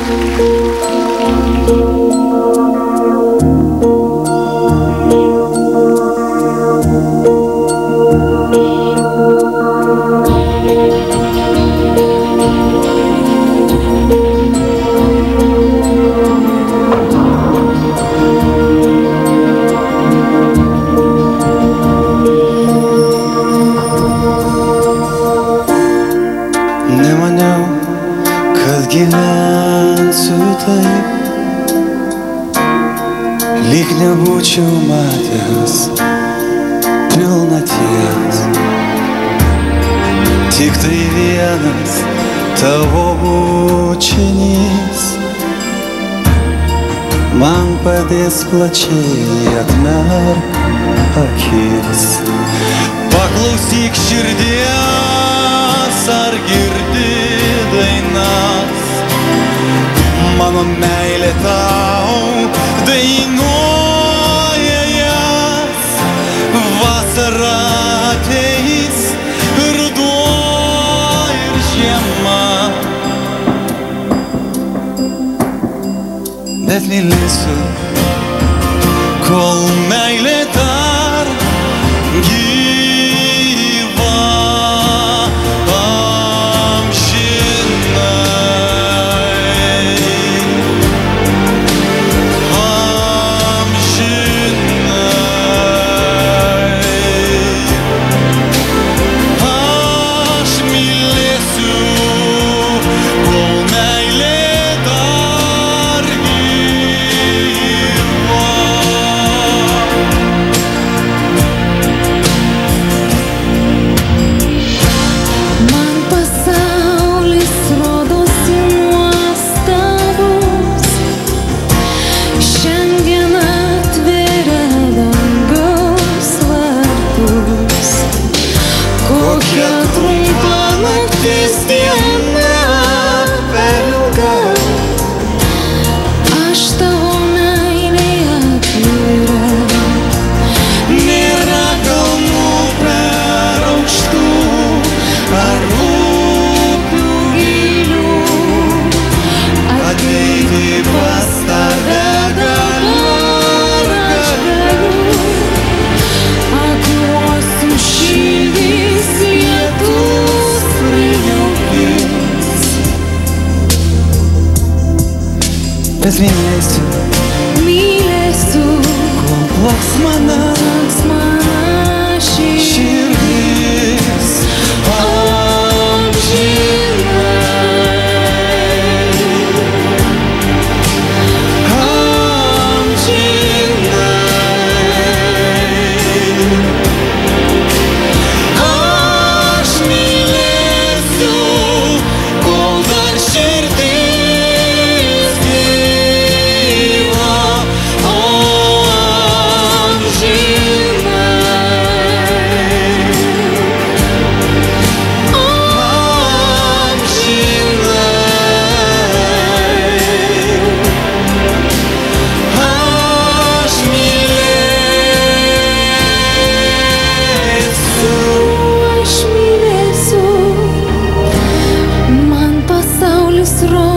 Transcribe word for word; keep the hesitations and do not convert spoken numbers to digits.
Gyvensiu taip, lyg nebūčiau matęs pilnaties. Tik tai vienas tavo bučinys man padės plačiai atmerk akis. Paklausyk širdies, ar girdi dainas, mano meilė tau dainuoja jas. Vasara ateis, ruduo ir žiema, bet mylėsiu, kol meilė dar gyva. Bet mylėsiu, mylėsiu, kol plaks mana, plaks mana širdis amžinai, amžinai. Aš mylėsiu, kol dar širdis rodo